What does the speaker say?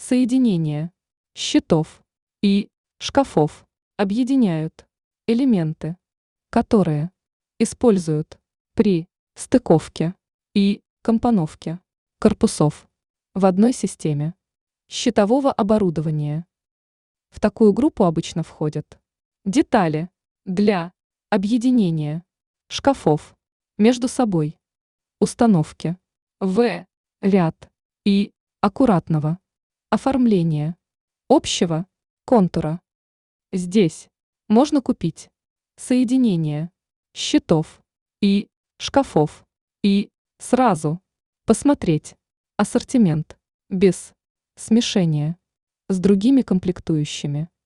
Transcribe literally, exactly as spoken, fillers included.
Соединение щитов и шкафов объединяют элементы, которые используют при стыковке и компоновке корпусов в одной системе щитового оборудования. В такую группу обычно входят детали для объединения шкафов между собой, установки в ряд и аккуратного оформления общего контура. Здесь можно купить соединение щитов и шкафов и сразу посмотреть ассортимент без смешения с другими комплектующими.